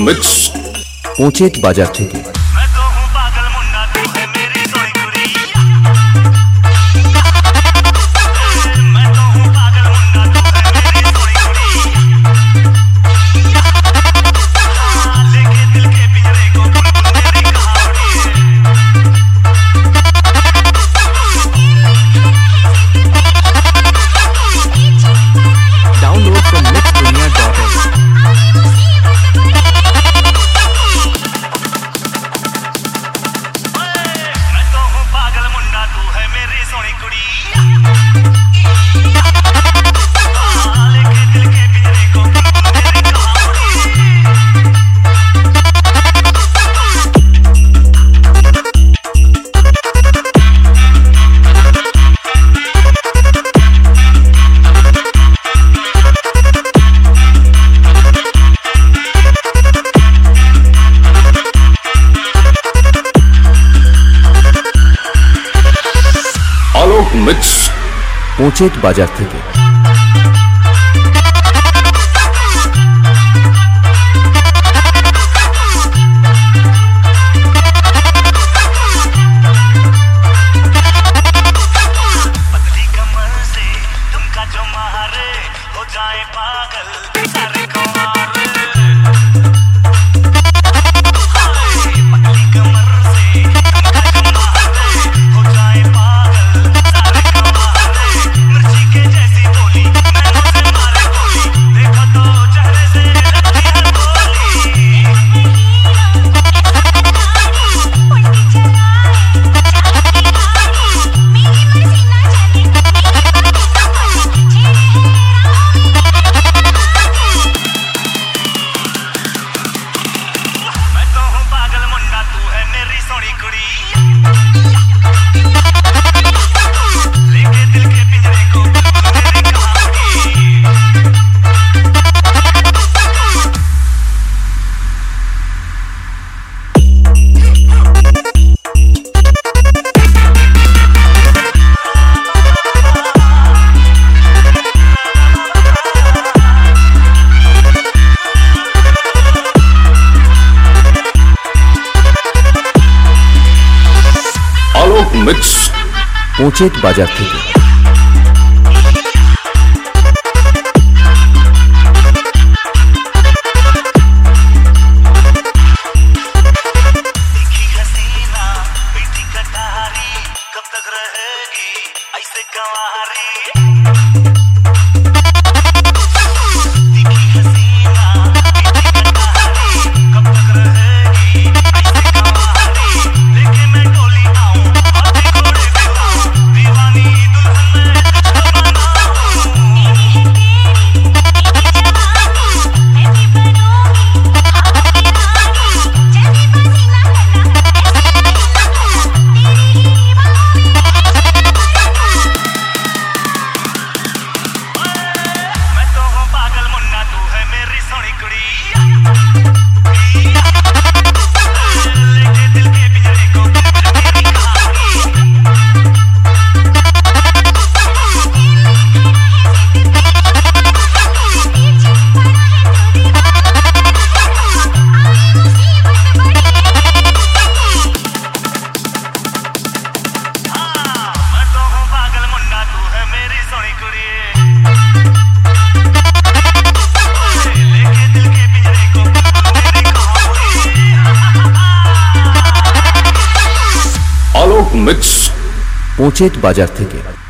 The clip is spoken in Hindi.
मिक्स पोचेत बाजार থেকে। मिक्स पोचेत बाजार থেকে। पतली कमर से तुमका जो मारे हो जाए पागल सारे कुंवारे। पतली कमर से तुमका जो मारे हो जाए पागल सारे कुंवारे। मिर्ची के जैसी बोली मैंने से मारे गोली, देखो तो चेहरे से लगती है गोली। मैं तो हूँ पागल मुन्ना, तू है मेरी सोनी कुड़ी। लेके दिल के पिंजरे को मेरी कहानी। आलोक मिक्स पोचेत बाजार থেকে। दिखी हसीना मीठी कटारी, कब तक रहेगी ऐसे कंवारी। दिखी हसीना मीठी कटारी, कब तक रहेगी ऐसे कंवारी। लेके मैं डोली आऊं हाथी घोड़े पे आऊं, दीवानी दुल्हन मैं तुझको बनाऊं। मैं तो हूँ पागल मुन्ना, तू है मेरी सोनी कुड़ी। लेके दिल के पिंजरे को मेरी कहानी। मैं तो हूँ पागल मुन्ना, तू है मेरी सोनी कुड़ी। लेके दिल के पिंजरे को मेरी कहानी। आलोक मिक्स पोचेत बाजार থেকে।